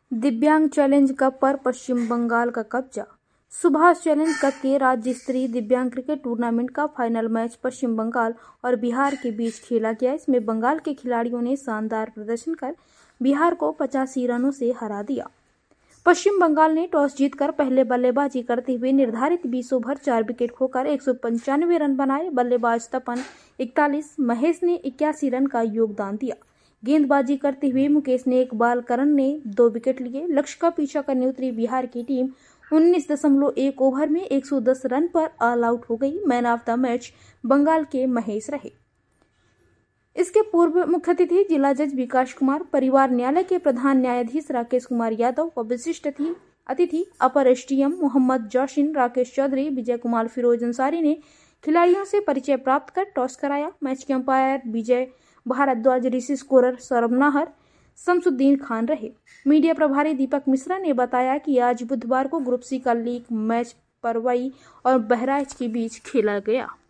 दिव्यांग challenge cup पर पश्चिम बंगाल का कब्जा। सुभाष चैलेंज कप के राज्य स्तरीय दिव्यांग क्रिकेट टूर्नामेंट का फाइनल मैच पश्चिम बंगाल और बिहार के बीच खेला गया। इसमें बंगाल के खिलाड़ियों ने शानदार प्रदर्शन कर बिहार को 85 रनों से हरा दिया। पश्चिम बंगाल ने टॉस जीतकर पहले बल्लेबाजी करते हुए निर्धारित 20 ओवर 4 विकेट खोकर 195 रन बनाए। बल्लेबाज तपन 41, महेश ने 81 रन का योगदान दिया। गेंदबाजी करते हुए मुकेश ने 1 बॉल, करण ने 2 विकेट लिए। लक्ष्य का पीछा करने उतरी बिहार की टीम 19.1 ओवर में 110 रन पर ऑल आउट हो गई। Man of the match Bengal के महेश रहे। इसके पूर्व मुख्य अतिथि जिला जज विकास कुमार, परिवार न्यायालय के प्रधान न्यायाधीश राकेश कुमार यादव व विशिष्ट अतिथि अपर एसडीएम मोहम्मद जोशिन, राकेश चौधरी, विजय कुमार, फिरोज अंसारी ने खिलाड़ियों से परिचय प्राप्त कर टॉस कराया। मैच के अंपायर विजय भारद्वाज, ऋषि स्कोरर सौरभ नाहर, शमसुद्दीन खान रहे। मीडिया प्रभारी दीपक मिश्रा ने बताया कि आज बुधवार को ग्रुप सी का लीग मैच परवई और बहराइच के बीच खेला गया।